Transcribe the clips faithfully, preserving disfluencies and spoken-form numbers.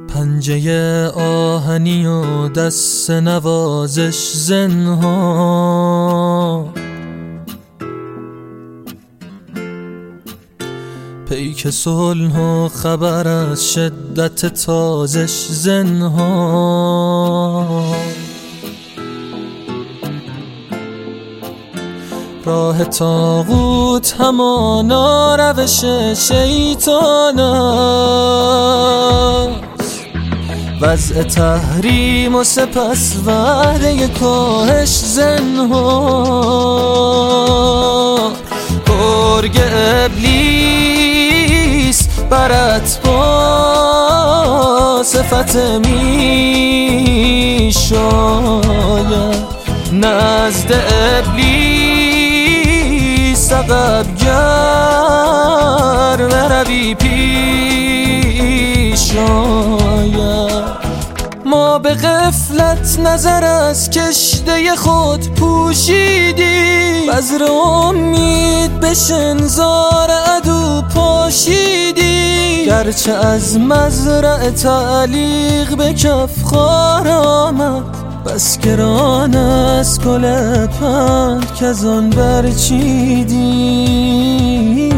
پنجه آهنی و دست نوازش زنها، پیک صلح و خبر از شدت تازش زنها، راه طاغوت همانا روش شیطان است، وضع تحریم و سپس وعده کاهش زنها، گرگ ابلیس برات با صفت می شاید، نزد ابلیس عقب گر بروی پیش آید. ما به غفلت نظر از کشته خود پوشیدیم، بذر امید به شنزار عدو پاشیدیم، گرچه از مزرعه تعلیق به کف خار آمد، بس گران از گل پند که از آن برچیدی.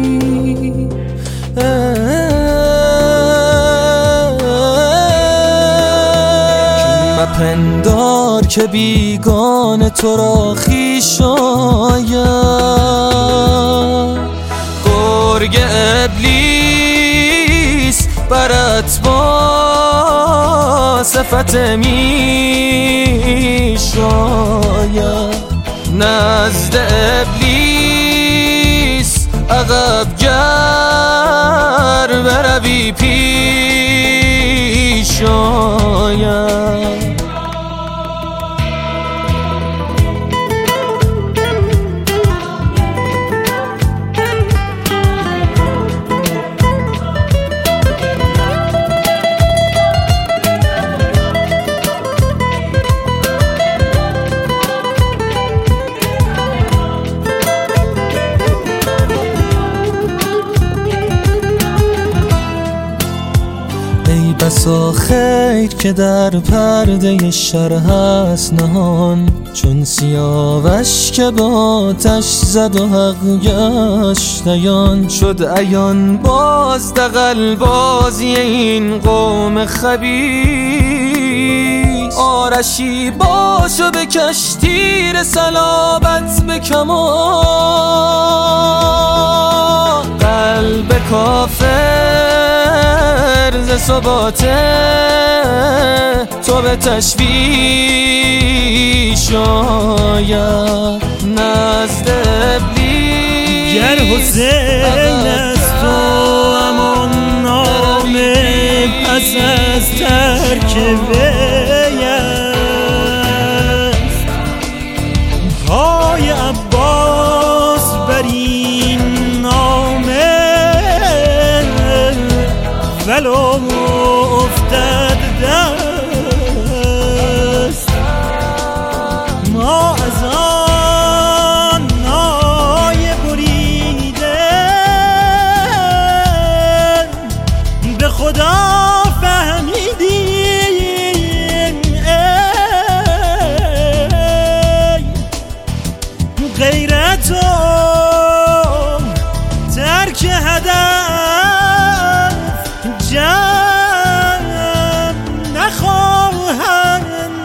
مپندار که بیگانه تو را خویش آید، گرگ ابلیس برات با صفت می شاید، نزد ابلیس عقب گر بروی پیش آید. بسا خیر که در پرده شر هست نهان، چون سیاوش که با آتش زد و حق گشت عیان، شد عیان باز دغل بازی این قوم خبیث. آرشی باش و بکش تیر صلابت به کمان، قلب کافر ز ثبات تو به تشویش آید، نزد ابلیس گر حسین از تو امان نامه پس از ترک وی است، پای عباس بر این نامه ولو افتد دست، ما از آن نای بریده به خدا فهمیدیم، ای غیرت و ترک هدف جمع نخواهند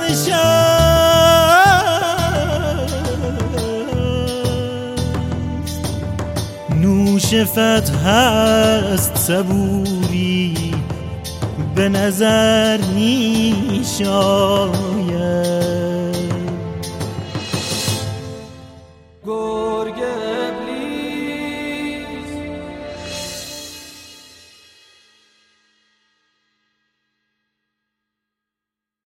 نشست، نوش فتح است صبوری به نظر می شاید. گرگ